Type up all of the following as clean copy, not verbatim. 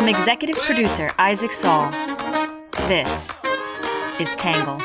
From executive producer Isaac Saul, this is Tangle.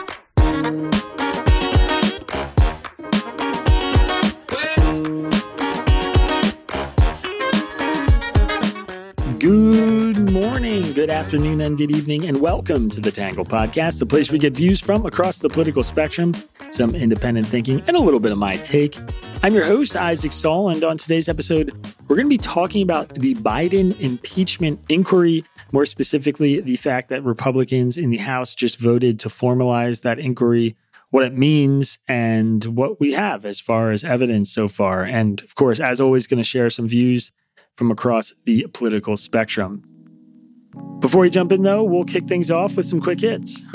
Good morning, good afternoon, and good evening, and welcome to the Tangle Podcast, the place we get views from across the political spectrum, some independent thinking, and a little bit of my take. I'm your host, Isaac Saul, and on today's episode, we're going to be talking about the Biden impeachment inquiry, more specifically, the fact that Republicans in the House just voted to formalize that inquiry, what it means, and what we have as far as evidence so far. And of course, as always, going to share some views from across the political spectrum. Before we jump in, though, we'll kick things off with some quick hits.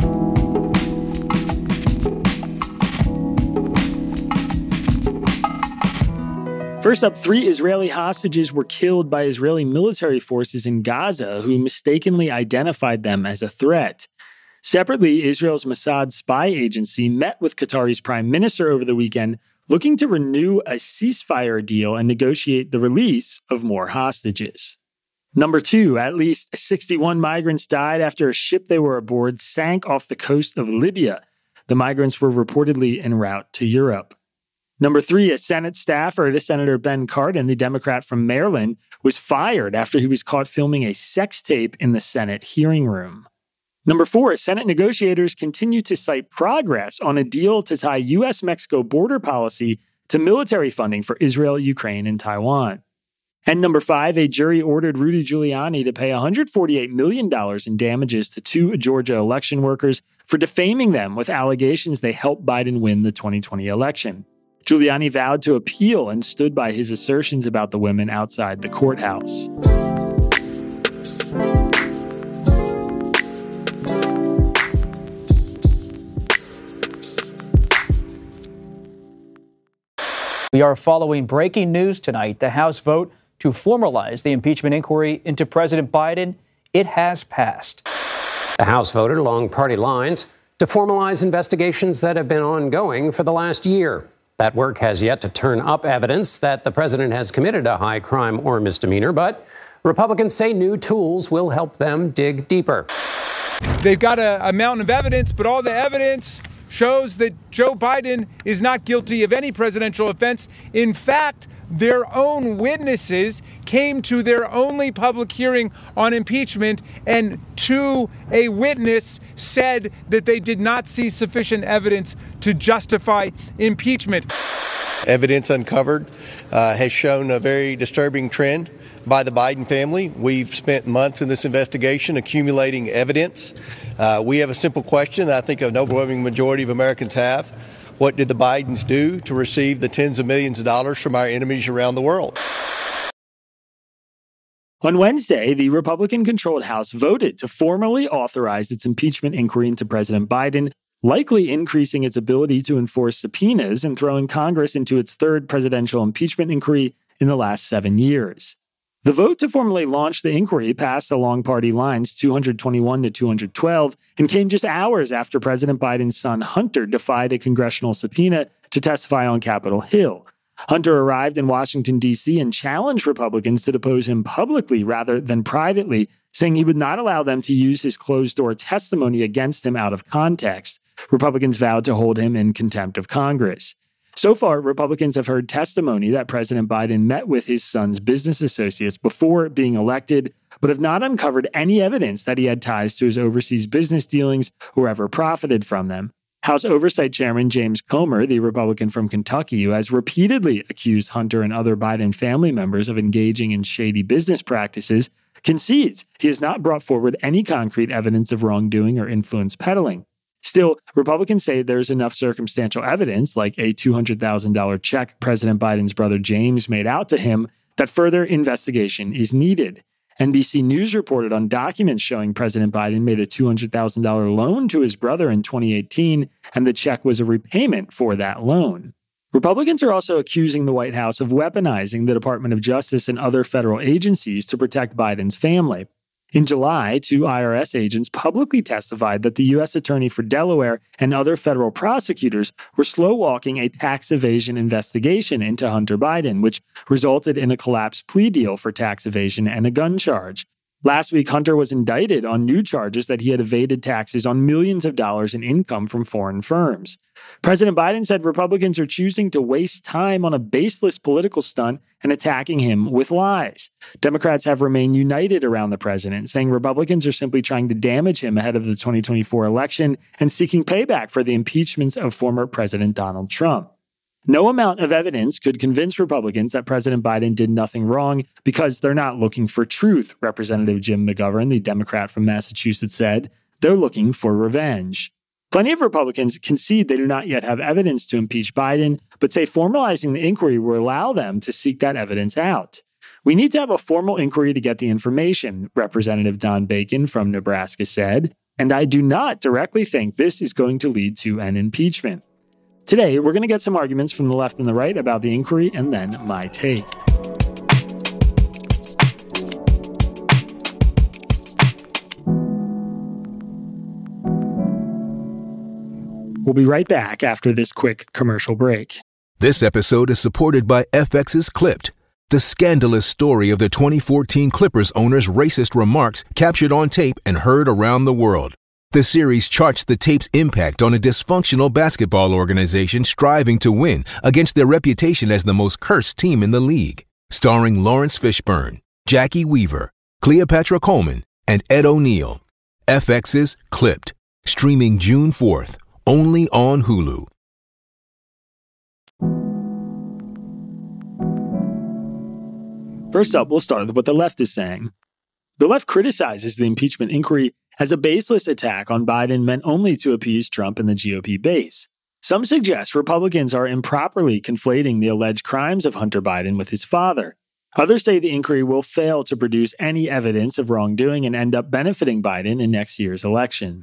First up, 3 Israeli hostages were killed by Israeli military forces in Gaza, who mistakenly identified them as a threat. Separately, Israel's Mossad spy agency met with Qatari's prime minister over the weekend, looking to renew a ceasefire deal and negotiate the release of more hostages. Number 2, at least 61 migrants died after a ship they were aboard sank off the coast of Libya. The migrants were reportedly en route to Europe. Number 3, a Senate staffer to Senator Ben Cardin, the Democrat from Maryland, was fired after he was caught filming a sex tape in the Senate hearing room. Number 4, Senate negotiators continue to cite progress on a deal to tie U.S.-Mexico border policy to military funding for Israel, Ukraine, and Taiwan. And number 5, a jury ordered Rudy Giuliani to pay $148 million in damages to 2 Georgia election workers for defaming them with allegations they helped Biden win the 2020 election. Giuliani vowed to appeal and stood by his assertions about the women outside the courthouse. We are following breaking news tonight. The House vote to formalize the impeachment inquiry into President Biden, it has passed. The House voted along party lines to formalize investigations that have been ongoing for the last year. That work has yet to turn up evidence that the president has committed a high crime or misdemeanor, but Republicans say new tools will help them dig deeper. They've got a mountain of evidence, but all the evidence shows that Joe Biden is not guilty of any presidential offense. In fact, their own witnesses came to their only public hearing on impeachment, and to a witness said that they did not see sufficient evidence to justify impeachment. Evidence uncovered has shown a very disturbing trend by the Biden family. We've spent months in this investigation accumulating evidence. We have a simple question that I think an overwhelming majority of Americans have. What did the Bidens do to receive the tens of millions of dollars from our enemies around the world? On Wednesday, the Republican-controlled House voted to formally authorize its impeachment inquiry into President Biden, likely increasing its ability to enforce subpoenas and throwing Congress into its third presidential impeachment inquiry in the last 7 years. The vote to formally launch the inquiry passed along party lines 221 to 212 and came just hours after President Biden's son Hunter defied a congressional subpoena to testify on Capitol Hill. Hunter arrived in Washington, D.C. and challenged Republicans to depose him publicly rather than privately, saying he would not allow them to use his closed-door testimony against him out of context. Republicans vowed to hold him in contempt of Congress. So far, Republicans have heard testimony that President Biden met with his son's business associates before being elected, but have not uncovered any evidence that he had ties to his overseas business dealings or ever profited from them. House Oversight Chairman James Comer, the Republican from Kentucky, who has repeatedly accused Hunter and other Biden family members of engaging in shady business practices, concedes he has not brought forward any concrete evidence of wrongdoing or influence peddling. Still, Republicans say there's enough circumstantial evidence, like a $200,000 check President Biden's brother James made out to him, that further investigation is needed. NBC News reported on documents showing President Biden made a $200,000 loan to his brother in 2018, and the check was a repayment for that loan. Republicans are also accusing the White House of weaponizing the Department of Justice and other federal agencies to protect Biden's family. In July, 2 IRS agents publicly testified that the U.S. Attorney for Delaware and other federal prosecutors were slow-walking a tax evasion investigation into Hunter Biden, which resulted in a collapsed plea deal for tax evasion and a gun charge. Last week, Hunter was indicted on new charges that he had evaded taxes on millions of dollars in income from foreign firms. President Biden said Republicans are choosing to waste time on a baseless political stunt and attacking him with lies. Democrats have remained united around the president, saying Republicans are simply trying to damage him ahead of the 2024 election and seeking payback for the impeachments of former President Donald Trump. No amount of evidence could convince Republicans that President Biden did nothing wrong because they're not looking for truth, Representative Jim McGovern, the Democrat from Massachusetts, said. They're looking for revenge. Plenty of Republicans concede they do not yet have evidence to impeach Biden, but say formalizing the inquiry will allow them to seek that evidence out. We need to have a formal inquiry to get the information, Representative Don Bacon from Nebraska said, and I do not directly think this is going to lead to an impeachment. Today, we're going to get some arguments from the left and the right about the inquiry and then my take. We'll be right back after this quick commercial break. This episode is supported by FX's Clipped, the scandalous story of the 2014 Clippers owner's racist remarks captured on tape and heard around the world. The series charts the tape's impact on a dysfunctional basketball organization striving to win against their reputation as the most cursed team in the league. Starring Lawrence Fishburne, Jackie Weaver, Cleopatra Coleman, and Ed O'Neill. FX's Clipped, streaming June 4th, only on Hulu. First up, we'll start with what the left is saying. The left criticizes the impeachment inquiry as a baseless attack on Biden meant only to appease Trump and the GOP base. Some suggest Republicans are improperly conflating the alleged crimes of Hunter Biden with his father. Others say the inquiry will fail to produce any evidence of wrongdoing and end up benefiting Biden in next year's election.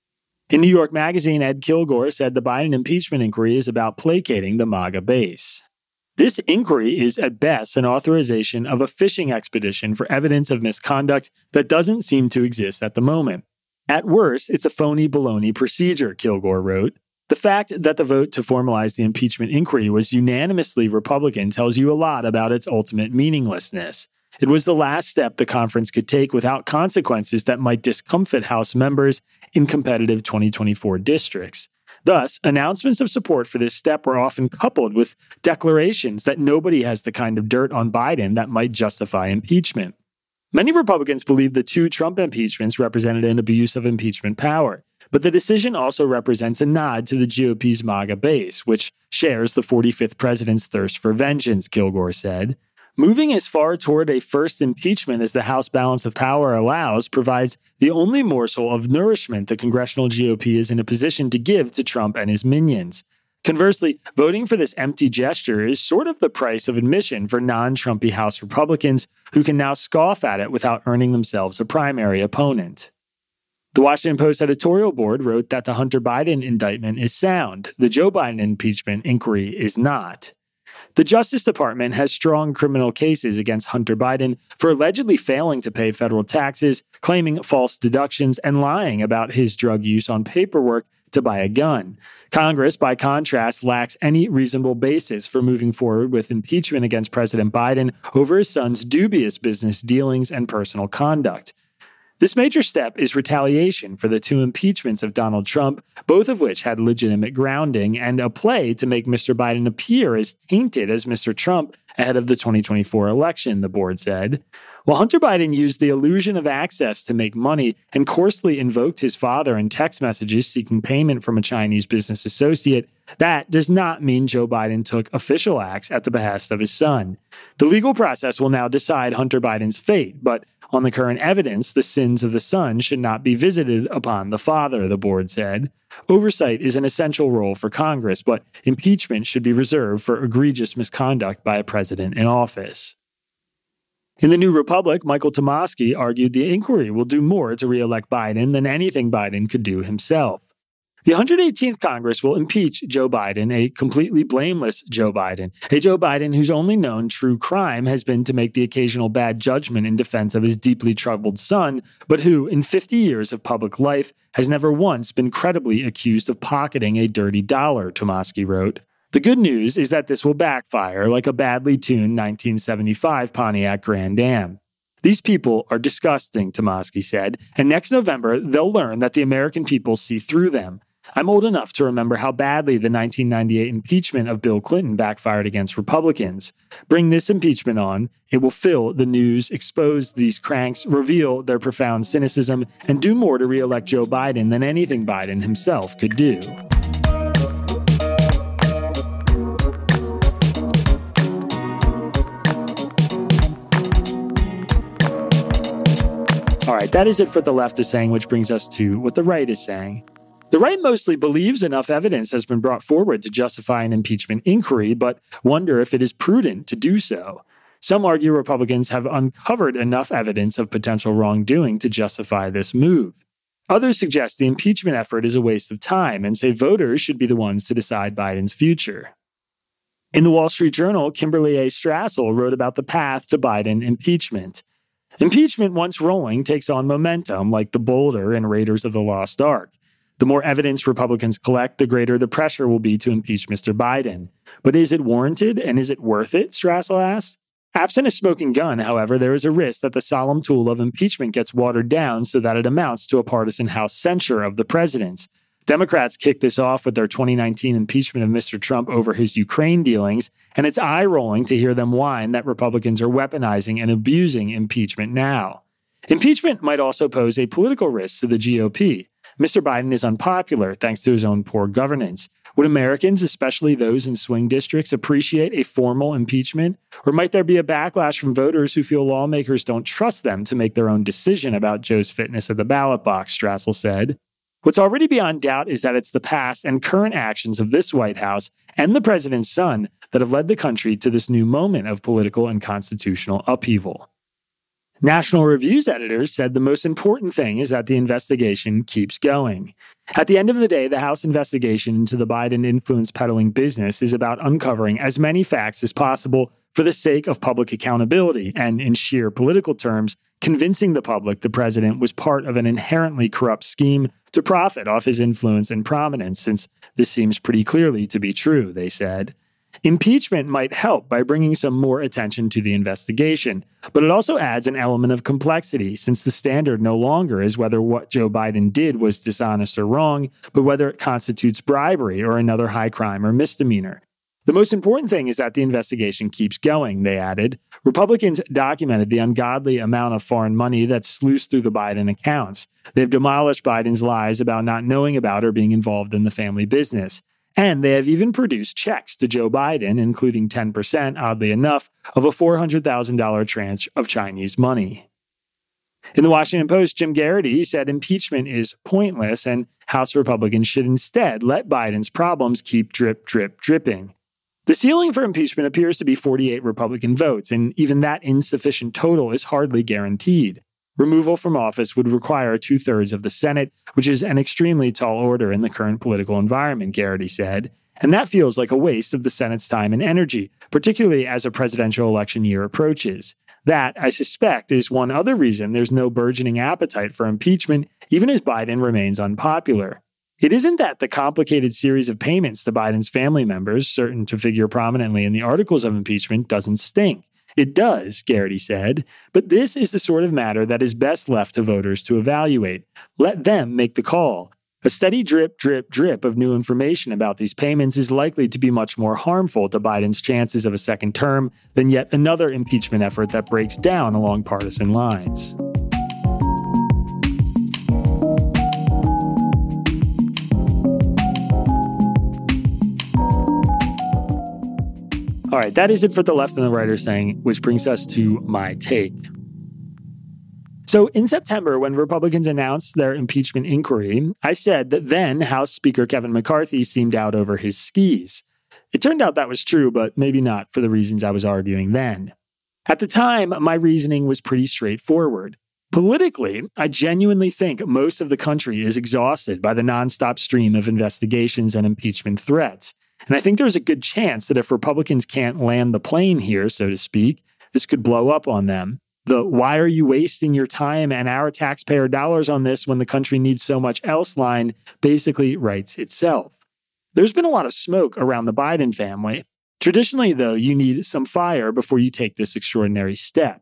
In New York Magazine, Ed Kilgore said the Biden impeachment inquiry is about placating the MAGA base. This inquiry is at best an authorization of a fishing expedition for evidence of misconduct that doesn't seem to exist at the moment. At worst, it's a phony baloney procedure, Kilgore wrote. The fact that the vote to formalize the impeachment inquiry was unanimously Republican tells you a lot about its ultimate meaninglessness. It was the last step the conference could take without consequences that might discomfit House members in competitive 2024 districts. Thus, announcements of support for this step were often coupled with declarations that nobody has the kind of dirt on Biden that might justify impeachment. Many Republicans believe the two Trump impeachments represented an abuse of impeachment power, but the decision also represents a nod to the GOP's MAGA base, which shares the 45th president's thirst for vengeance, Kilgore said. Moving as far toward a first impeachment as the House balance of power allows provides the only morsel of nourishment the congressional GOP is in a position to give to Trump and his minions. Conversely, voting for this empty gesture is sort of the price of admission for non-Trumpy House Republicans who can now scoff at it without earning themselves a primary opponent. The Washington Post editorial board wrote that the Hunter Biden indictment is sound. The Joe Biden impeachment inquiry is not. The Justice Department has strong criminal cases against Hunter Biden for allegedly failing to pay federal taxes, claiming false deductions, and lying about his drug use on paperwork to buy a gun. Congress, by contrast, lacks any reasonable basis for moving forward with impeachment against President Biden over his son's dubious business dealings and personal conduct. This major step is retaliation for the two impeachments of Donald Trump, both of which had legitimate grounding, and a play to make Mr. Biden appear as tainted as Mr. Trump ahead of the 2024 election, the board said. While Hunter Biden used the illusion of access to make money and coarsely invoked his father in text messages seeking payment from a Chinese business associate, that does not mean Joe Biden took official acts at the behest of his son. The legal process will now decide Hunter Biden's fate, but on the current evidence, the sins of the son should not be visited upon the father, the board said. Oversight is an essential role for Congress, but impeachment should be reserved for egregious misconduct by a president in office. In the New Republic, Michael Tomasky argued the inquiry will do more to re-elect Biden than anything Biden could do himself. The 118th Congress will impeach Joe Biden, a completely blameless Joe Biden, a Joe Biden whose only known true crime has been to make the occasional bad judgment in defense of his deeply troubled son, but who, in 50 years of public life, has never once been credibly accused of pocketing a dirty dollar, Tomasky wrote. The good news is that this will backfire like a badly tuned 1975 Pontiac Grand Am. These people are disgusting, Tomasky said, and next November they'll learn that the American people see through them. I'm old enough to remember how badly the 1998 impeachment of Bill Clinton backfired against Republicans. Bring this impeachment on, it will fill the news, expose these cranks, reveal their profound cynicism, and do more to re-elect Joe Biden than anything Biden himself could do. All right, that is it for what the left is saying, which brings us to what the right is saying. The right mostly believes enough evidence has been brought forward to justify an impeachment inquiry, but wonder if it is prudent to do so. Some argue Republicans have uncovered enough evidence of potential wrongdoing to justify this move. Others suggest the impeachment effort is a waste of time and say voters should be the ones to decide Biden's future. In the Wall Street Journal, Kimberly A. Strassel wrote about the path to Biden impeachment. Impeachment, once rolling, takes on momentum like the boulder in Raiders of the Lost Ark. The more evidence Republicans collect, the greater the pressure will be to impeach Mr. Biden. But is it warranted and is it worth it, Strassel asked? Absent a smoking gun, however, there is a risk that the solemn tool of impeachment gets watered down so that it amounts to a partisan House censure of the president. Democrats kicked this off with their 2019 impeachment of Mr. Trump over his Ukraine dealings, and it's eye-rolling to hear them whine that Republicans are weaponizing and abusing impeachment now. Impeachment might also pose a political risk to the GOP. Mr. Biden is unpopular thanks to his own poor governance. Would Americans, especially those in swing districts, appreciate a formal impeachment? Or might there be a backlash from voters who feel lawmakers don't trust them to make their own decision about Joe's fitness at the ballot box, Strassel said. What's already beyond doubt is that it's the past and current actions of this White House and the president's son that have led the country to this new moment of political and constitutional upheaval. National Review's editors said the most important thing is that the investigation keeps going. At the end of the day, the House investigation into the Biden influence peddling business is about uncovering as many facts as possible for the sake of public accountability and, in sheer political terms, convincing the public the president was part of an inherently corrupt scheme to profit off his influence and prominence, since this seems pretty clearly to be true, they said. Impeachment might help by bringing some more attention to the investigation, but it also adds an element of complexity, since the standard no longer is whether what Joe Biden did was dishonest or wrong, but whether it constitutes bribery or another high crime or misdemeanor. The most important thing is that the investigation keeps going, they added. Republicans documented the ungodly amount of foreign money that's sluiced through the Biden accounts. They've demolished Biden's lies about not knowing about or being involved in the family business. And they have even produced checks to Joe Biden, including 10%, oddly enough, of a $400,000 tranche of Chinese money. In the Washington Post, Jim Garrity said impeachment is pointless and House Republicans should instead let Biden's problems keep dripping. The ceiling for impeachment appears to be 48 Republican votes, and even that insufficient total is hardly guaranteed. Removal from office would require 2/3 of the Senate, which is an extremely tall order in the current political environment, Garrity said. And that feels like a waste of the Senate's time and energy, particularly as a presidential election year approaches. That, I suspect, is one other reason there's no burgeoning appetite for impeachment, even as Biden remains unpopular. It isn't that the complicated series of payments to Biden's family members, certain to figure prominently in the articles of impeachment, doesn't stink. It does, Garrity said, but this is the sort of matter that is best left to voters to evaluate. Let them make the call. A steady drip of new information about these payments is likely to be much more harmful to Biden's chances of a second term than yet another impeachment effort that breaks down along partisan lines. All right, that is it for the left and the right are saying, which brings us to my take. So in September, when Republicans announced their impeachment inquiry, I said that then House Speaker Kevin McCarthy seemed out over his skis. It turned out that was true, but maybe not for the reasons I was arguing then. At the time, my reasoning was pretty straightforward. Politically, I genuinely think most of the country is exhausted by the nonstop stream of investigations and impeachment threats. And I think there's a good chance that if Republicans can't land the plane here, so to speak, this could blow up on them. The "why are you wasting your time and our taxpayer dollars on this when the country needs so much else" line basically writes itself. There's been a lot of smoke around the Biden family. Traditionally, though, you need some fire before you take this extraordinary step.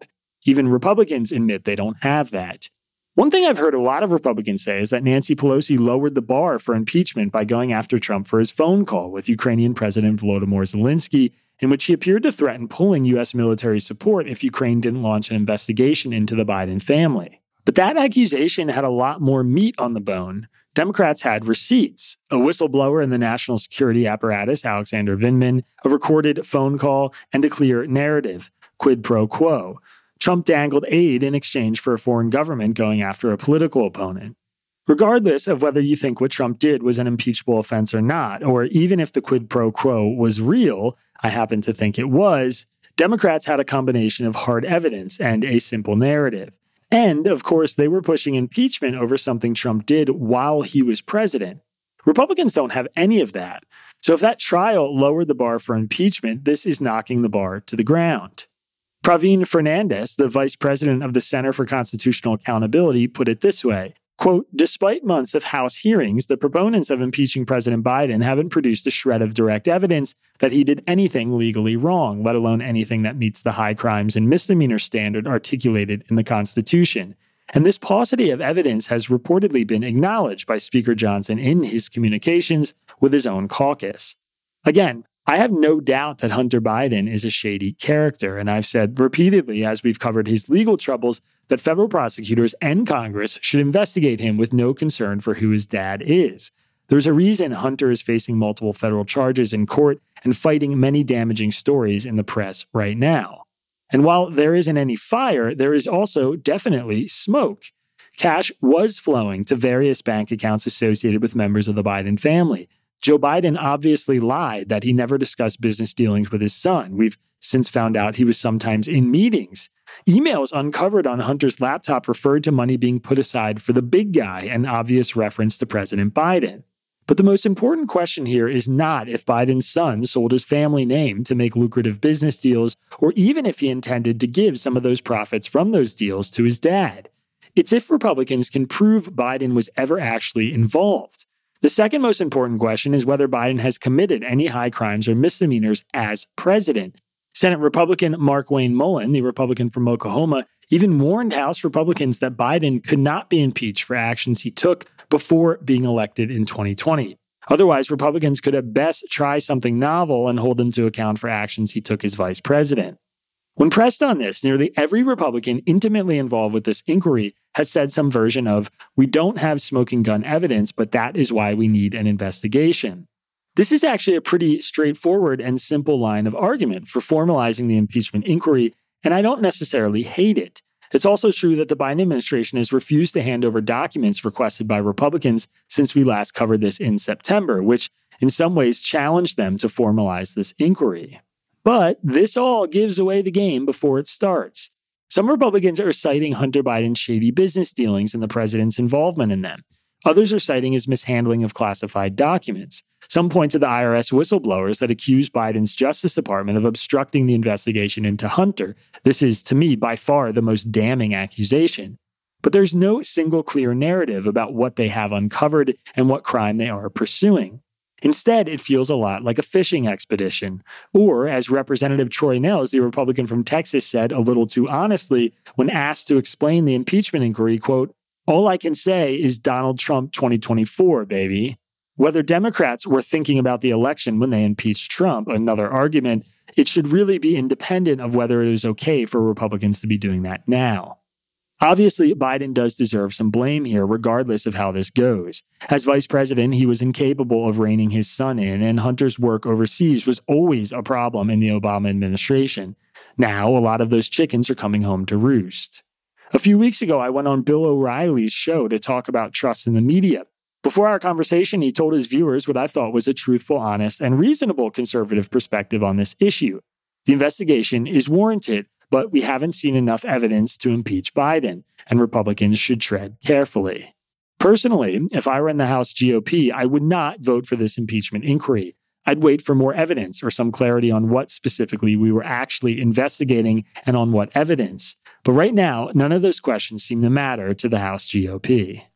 Even Republicans admit they don't have that. One thing I've heard a lot of Republicans say is that Nancy Pelosi lowered the bar for impeachment by going after Trump for his phone call with Ukrainian President Volodymyr Zelensky, in which he appeared to threaten pulling U.S. military support if Ukraine didn't launch an investigation into the Biden family. But that accusation had a lot more meat on the bone. Democrats had receipts: a whistleblower in the national security apparatus, Alexander Vindman, a recorded phone call, and a clear narrative, quid pro quo. Trump dangled aid in exchange for a foreign government going after a political opponent. Regardless of whether you think what Trump did was an impeachable offense or not, or even if the quid pro quo was real, I happen to think it was, Democrats had a combination of hard evidence and a simple narrative. And, of course, they were pushing impeachment over something Trump did while he was president. Republicans don't have any of that. So if that trial lowered the bar for impeachment, this is knocking the bar to the ground. Praveen Fernandez, the vice president of the Center for Constitutional Accountability, put it this way, quote, "Despite months of House hearings, the proponents of impeaching President Biden haven't produced a shred of direct evidence that he did anything legally wrong, let alone anything that meets the high crimes and misdemeanor standard articulated in the Constitution. And this paucity of evidence has reportedly been acknowledged by Speaker Johnson in his communications with his own caucus." Again, I have no doubt that Hunter Biden is a shady character, and I've said repeatedly as we've covered his legal troubles that federal prosecutors and Congress should investigate him with no concern for who his dad is. There's a reason Hunter is facing multiple federal charges in court and fighting many damaging stories in the press right now. And while there isn't any fire, there is also definitely smoke. Cash was flowing to various bank accounts associated with members of the Biden family. Joe Biden obviously lied that he never discussed business dealings with his son. We've since found out he was sometimes in meetings. Emails uncovered on Hunter's laptop referred to money being put aside for the big guy, an obvious reference to President Biden. But the most important question here is not if Biden's son sold his family name to make lucrative business deals, or even if he intended to give some of those profits from those deals to his dad. It's if Republicans can prove Biden was ever actually involved. The second most important question is whether Biden has committed any high crimes or misdemeanors as president. Senate Republican Markwayne Mullin, the Republican from Oklahoma, even warned House Republicans that Biden could not be impeached for actions he took before being elected in 2020. Otherwise, Republicans could at best try something novel and hold him to account for actions he took as vice president. When pressed on this, nearly every Republican intimately involved with this inquiry has said some version of, "We don't have smoking gun evidence, but that is why we need an investigation." This is actually a pretty straightforward and simple line of argument for formalizing the impeachment inquiry, and I don't necessarily hate it. It's also true that the Biden administration has refused to hand over documents requested by Republicans since we last covered this in September, which in some ways challenged them to formalize this inquiry. But this all gives away the game before it starts. Some Republicans are citing Hunter Biden's shady business dealings and the president's involvement in them. Others are citing his mishandling of classified documents. Some point to the IRS whistleblowers that accuse Biden's Justice Department of obstructing the investigation into Hunter. This is, to me, by far the most damning accusation. But there's no single clear narrative about what they have uncovered and what crime they are pursuing. Instead, it feels a lot like a fishing expedition. Or, as Representative Troy Nehls, the Republican from Texas, said a little too honestly when asked to explain the impeachment inquiry, quote, "All I can say is Donald Trump 2024, baby." Whether Democrats were thinking about the election when they impeached Trump, another argument, it should really be independent of whether it is okay for Republicans to be doing that now. Obviously, Biden does deserve some blame here, regardless of how this goes. As vice president, he was incapable of reining his son in, and Hunter's work overseas was always a problem in the Obama administration. Now, a lot of those chickens are coming home to roost. A few weeks ago, I went on Bill O'Reilly's show to talk about trust in the media. Before our conversation, he told his viewers what I thought was a truthful, honest, and reasonable conservative perspective on this issue. The investigation is warranted, but we haven't seen enough evidence to impeach Biden, and Republicans should tread carefully. Personally, if I were in the House GOP, I would not vote for this impeachment inquiry. I'd wait for more evidence or some clarity on what specifically we were actually investigating and on what evidence. But right now, none of those questions seem to matter to the House GOP.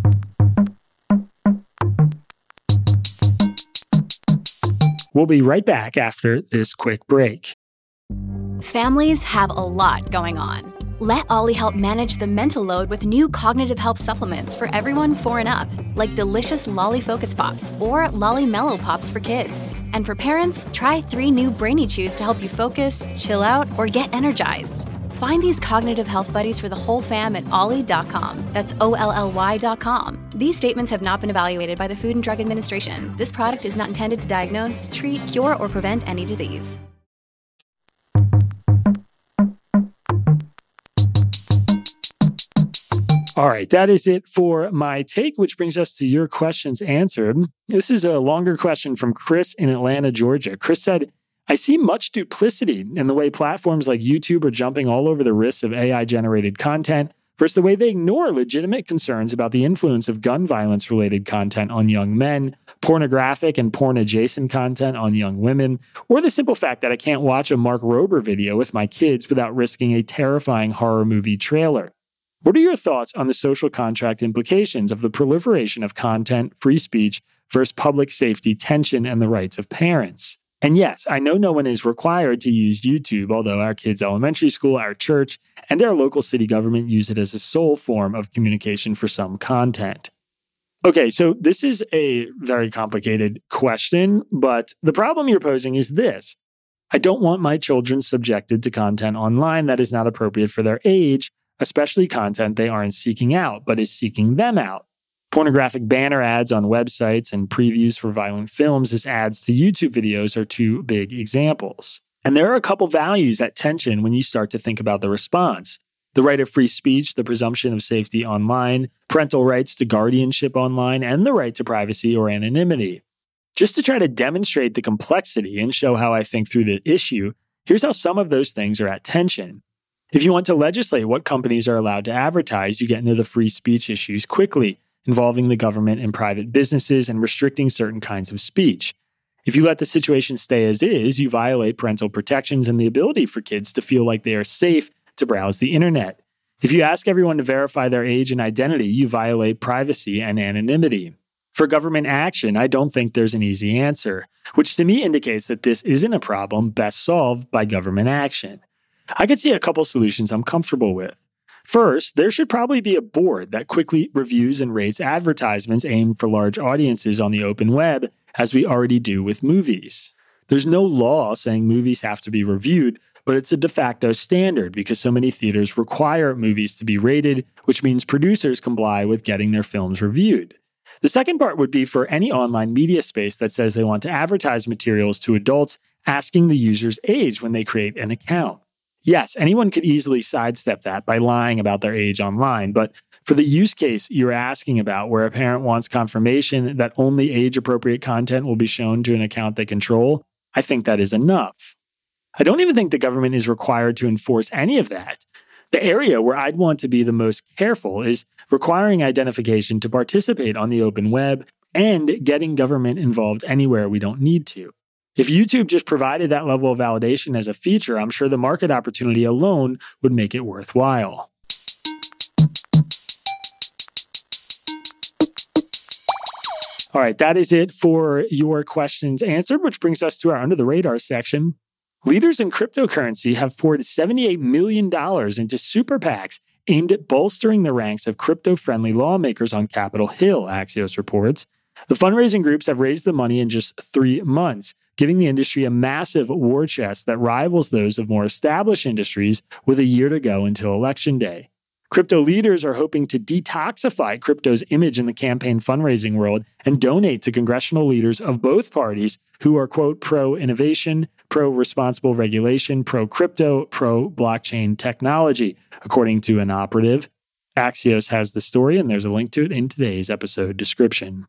We'll be right back after this quick break. Families have a lot going on. Let Ollie help manage the mental load with new cognitive help supplements for everyone 4 and up, like delicious Lolly Focus Pops or Lolly Mellow Pops for kids. And for parents, try 3 new Brainy Chews to help you focus, chill out, or get energized. Find these cognitive health buddies for the whole fam at ollie.com. That's OLLY.com. These statements have not been evaluated by the Food and Drug Administration. This product is not intended to diagnose, treat, cure, or prevent any disease. All right, that is it for my take, which brings us to your questions answered. This is a longer question from Chris in Atlanta, Georgia. Chris said, I see much duplicity in the way platforms like YouTube are jumping all over the risks of AI-generated content versus the way they ignore legitimate concerns about the influence of gun violence-related content on young men, pornographic and porn-adjacent content on young women, or the simple fact that I can't watch a Mark Rober video with my kids without risking a terrifying horror movie trailer. What are your thoughts on the social contract implications of the proliferation of content, free speech, versus public safety tension and the rights of parents? And yes, I know no one is required to use YouTube, although our kids' elementary school, our church, and our local city government use it as a sole form of communication for some content. Okay, so this is a very complicated question, but the problem you're posing is this. I don't want my children subjected to content online that is not appropriate for their age, especially content they aren't seeking out, but is seeking them out. Pornographic banner ads on websites and previews for violent films as ads to YouTube videos are 2 big examples. And there are a couple values at tension when you start to think about the response. The right of free speech, the presumption of safety online, parental rights to guardianship online, and the right to privacy or anonymity. Just to try to demonstrate the complexity and show how I think through the issue, here's how some of those things are at tension. If you want to legislate what companies are allowed to advertise, you get into the free speech issues quickly, involving the government and private businesses and restricting certain kinds of speech. If you let the situation stay as is, you violate parental protections and the ability for kids to feel like they are safe to browse the internet. If you ask everyone to verify their age and identity, you violate privacy and anonymity. For government action, I don't think there's an easy answer, which to me indicates that this isn't a problem best solved by government action. I could see a couple solutions I'm comfortable with. First, there should probably be a board that quickly reviews and rates advertisements aimed for large audiences on the open web, as we already do with movies. There's no law saying movies have to be reviewed, but it's a de facto standard because so many theaters require movies to be rated, which means producers comply with getting their films reviewed. The second part would be for any online media space that says they want to advertise materials to adults, asking the user's age when they create an account. Yes, anyone could easily sidestep that by lying about their age online, but for the use case you're asking about where a parent wants confirmation that only age-appropriate content will be shown to an account they control, I think that is enough. I don't even think the government is required to enforce any of that. The area where I'd want to be the most careful is requiring identification to participate on the open web and getting government involved anywhere we don't need to. If YouTube just provided that level of validation as a feature, I'm sure the market opportunity alone would make it worthwhile. All right, that is it for your questions answered, which brings us to our Under the Radar section. Leaders in cryptocurrency have poured $78 million into super PACs aimed at bolstering the ranks of crypto-friendly lawmakers on Capitol Hill, Axios reports. The fundraising groups have raised the money in just 3 months, giving the industry a massive war chest that rivals those of more established industries with a year to go until Election Day. Crypto leaders are hoping to detoxify crypto's image in the campaign fundraising world and donate to congressional leaders of both parties who are, quote, pro-innovation, pro-responsible regulation, pro-crypto, pro-blockchain technology, according to an operative. Axios has the story, and there's a link to it in today's episode description.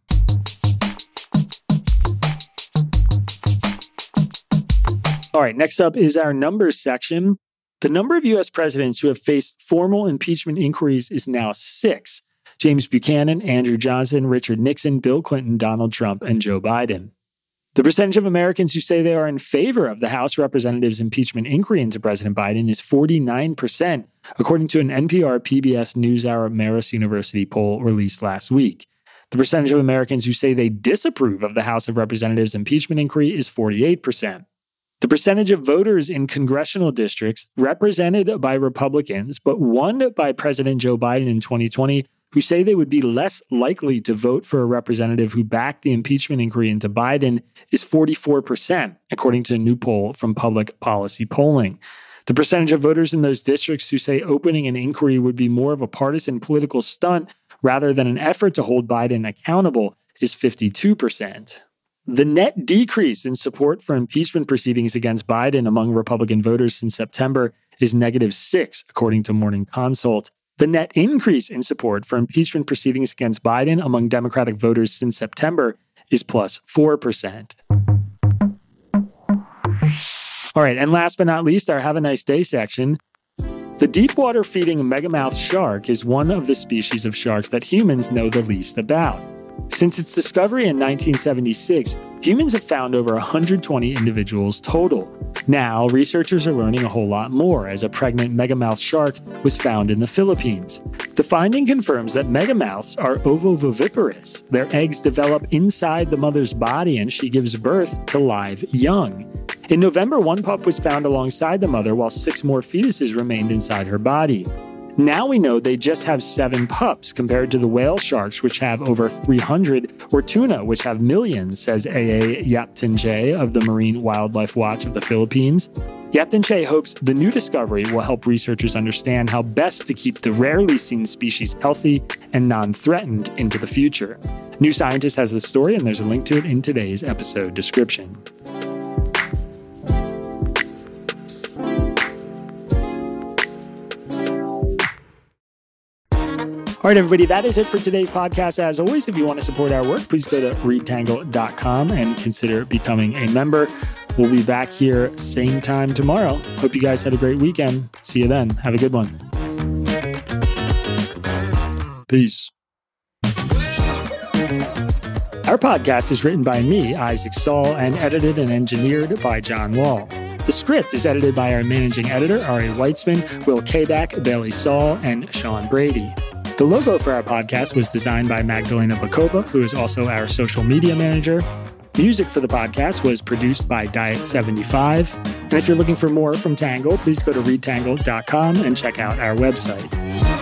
All right, next up is our numbers section. The number of U.S. presidents who have faced formal impeachment inquiries is now 6. James Buchanan, Andrew Johnson, Richard Nixon, Bill Clinton, Donald Trump, and Joe Biden. The percentage of Americans who say they are in favor of the House Representatives' impeachment inquiry into President Biden is 49%, according to an NPR PBS NewsHour Marist University poll released last week. The percentage of Americans who say they disapprove of the House of Representatives' impeachment inquiry is 48%. The percentage of voters in congressional districts represented by Republicans, but won by President Joe Biden in 2020, who say they would be less likely to vote for a representative who backed the impeachment inquiry into Biden, is 44%, according to a new poll from Public Policy Polling. The percentage of voters in those districts who say opening an inquiry would be more of a partisan political stunt rather than an effort to hold Biden accountable is 52%. The net decrease in support for impeachment proceedings against Biden among Republican voters since September is -6, according to Morning Consult. The net increase in support for impeachment proceedings against Biden among Democratic voters since September is +4%. All right, and last but not least, our Have a Nice Day section. The deep-water feeding megamouth shark is one of the species of sharks that humans know the least about. Since its discovery in 1976, humans have found over 120 individuals total. Now, researchers are learning a whole lot more as a pregnant megamouth shark was found in the Philippines. The finding confirms that megamouths are ovoviviparous. Their eggs develop inside the mother's body and she gives birth to live young. In November, one pup was found alongside the mother while 6 more fetuses remained inside her body. Now we know they just have 7 pups compared to the whale sharks, which have over 300, or tuna, which have millions, says A.A. Yaptinche of the Marine Wildlife Watch of the Philippines. Yaptinche hopes the new discovery will help researchers understand how best to keep the rarely seen species healthy and non-threatened into the future. New Scientist has the story, and there's a link to it in today's episode description. All right, everybody, that is it for today's podcast. As always, if you want to support our work, please go to readtangle.com and consider becoming a member. We'll be back here same time tomorrow. Hope you guys had a great weekend. See you then. Have a good one. Peace. Our podcast is written by me, Isaac Saul, and edited and engineered by John Wall. The script is edited by our managing editor, Ari Weitzman, Will Kabak, Bailey Saul, and Sean Brady. The logo for our podcast was designed by Magdalena Bakova, who is also our social media manager. Music for the podcast was produced by Diet75. And if you're looking for more from Tangle, please go to readtangle.com and check out our website.